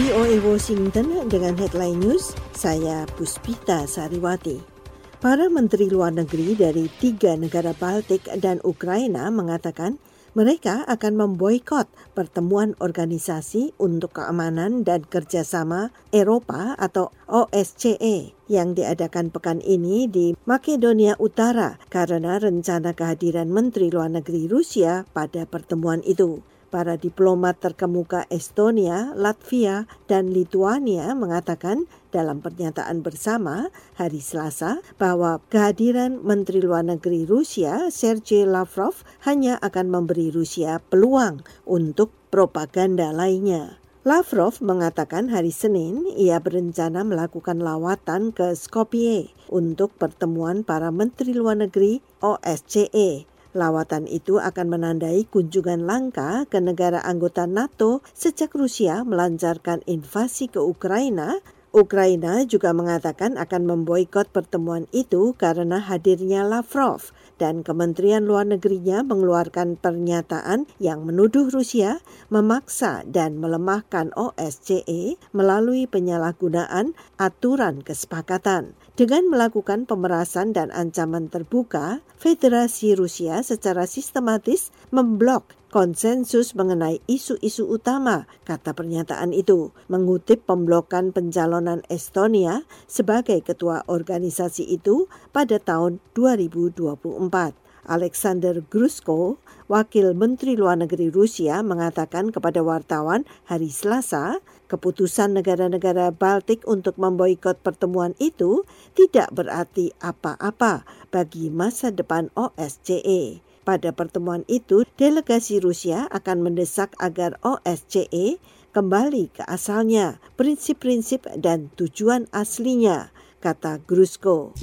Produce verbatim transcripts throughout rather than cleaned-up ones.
V O A Washington dengan headline news, saya Puspita Sariwati. Para menteri luar negeri dari tiga negara Baltik dan Ukraina mengatakan mereka akan memboikot pertemuan Organisasi untuk Keamanan dan Kerjasama Eropa atau O S C E yang diadakan pekan ini di Makedonia Utara karena rencana kehadiran Menteri Luar Negeri Rusia pada pertemuan itu. Para diplomat terkemuka Estonia, Latvia, dan Lituania mengatakan dalam pernyataan bersama hari Selasa bahwa kehadiran Menteri Luar Negeri Rusia, Sergei Lavrov, hanya akan memberi Rusia peluang untuk propaganda lainnya. Lavrov mengatakan hari Senin ia berencana melakukan lawatan ke Skopje untuk pertemuan para Menteri Luar Negeri O S C E. Lawatan itu akan menandai kunjungan langka ke negara anggota NATO sejak Rusia melancarkan invasi ke Ukraina. Ukraina juga mengatakan akan memboikot pertemuan itu karena hadirnya Lavrov, dan Kementerian Luar Negerinya mengeluarkan pernyataan yang menuduh Rusia memaksa dan melemahkan O S C E melalui penyalahgunaan aturan kesepakatan. Dengan melakukan pemerasan dan ancaman terbuka, Federasi Rusia secara sistematis memblok konsensus mengenai isu-isu utama, kata pernyataan itu, mengutip pemblokan pencalonan Estonia sebagai ketua organisasi itu pada tahun dua ribu dua puluh empat. Alexander Grushko, Wakil Menteri Luar Negeri Rusia, mengatakan kepada wartawan hari Selasa, keputusan negara-negara Baltik untuk memboikot pertemuan itu tidak berarti apa-apa bagi masa depan O S C E. Pada pertemuan itu, delegasi Rusia akan mendesak agar O S C E kembali ke asalnya, prinsip-prinsip dan tujuan aslinya, kata Grushko.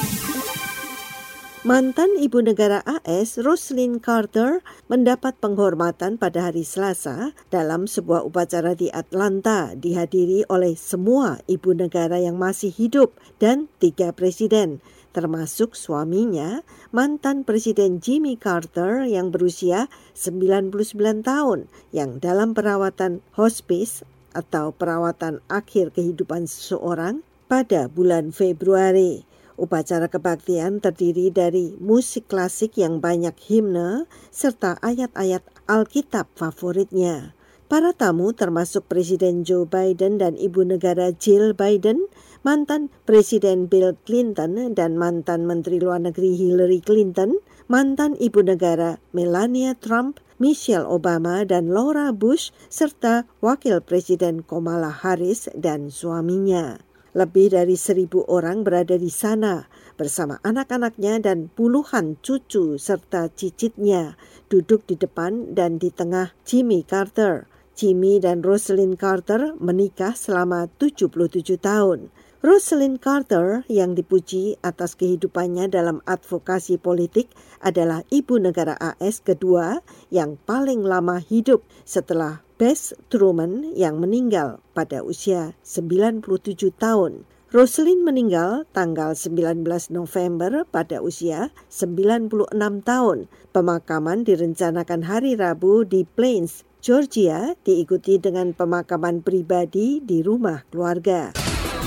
Mantan Ibu Negara A S Rosalynn Carter mendapat penghormatan pada hari Selasa dalam sebuah upacara di Atlanta dihadiri oleh semua ibu negara yang masih hidup dan tiga presiden, termasuk suaminya, mantan Presiden Jimmy Carter yang berusia sembilan puluh sembilan tahun yang dalam perawatan hospice atau perawatan akhir kehidupan seseorang pada bulan Februari. Upacara kebaktian terdiri dari musik klasik yang banyak himne serta ayat-ayat Alkitab favoritnya. Para tamu termasuk Presiden Joe Biden dan Ibu Negara Jill Biden, mantan Presiden Bill Clinton dan mantan Menteri Luar Negeri Hillary Clinton, mantan Ibu Negara Melania Trump, Michelle Obama dan Laura Bush, serta Wakil Presiden Kamala Harris dan suaminya. Lebih dari seribu orang berada di sana bersama anak-anaknya dan puluhan cucu serta cicitnya duduk di depan dan di tengah Jimmy Carter. Jimmy dan Rosalynn Carter menikah selama tujuh puluh tujuh tahun. Rosalynn Carter yang dipuji atas kehidupannya dalam advokasi politik adalah ibu negara A S kedua yang paling lama hidup setelah Bess Truman yang meninggal pada usia sembilan puluh tujuh tahun. Rosalynn meninggal tanggal sembilan belas November pada usia sembilan puluh enam tahun. Pemakaman direncanakan hari Rabu di Plains, Georgia, diikuti dengan pemakaman pribadi di rumah keluarga.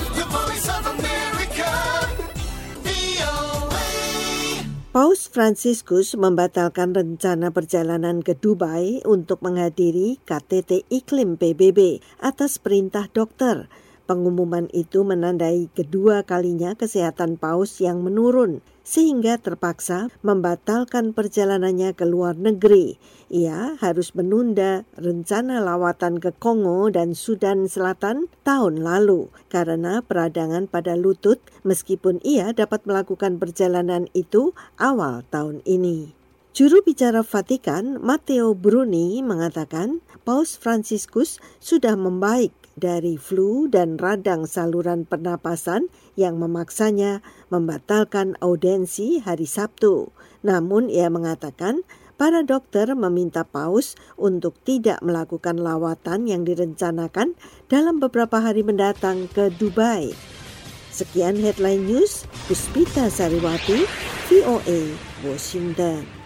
Paus Fransiskus membatalkan rencana perjalanan ke Dubai untuk menghadiri K T T Iklim P B B atas perintah dokter. Pengumuman itu menandai kedua kalinya kesehatan Paus yang menurun, sehingga terpaksa membatalkan perjalanannya ke luar negeri. Ia harus menunda rencana lawatan ke Kongo dan Sudan Selatan tahun lalu karena peradangan pada lutut, meskipun ia dapat melakukan perjalanan itu awal tahun ini. Juru bicara Vatikan, Matteo Bruni, mengatakan Paus Fransiskus sudah membaik dari flu dan radang saluran pernapasan yang memaksanya membatalkan audensi hari Sabtu. Namun ia mengatakan para dokter meminta Paus untuk tidak melakukan lawatan yang direncanakan dalam beberapa hari mendatang ke Dubai. Sekian headline news, Puspita Sariwati, V O A, Washington.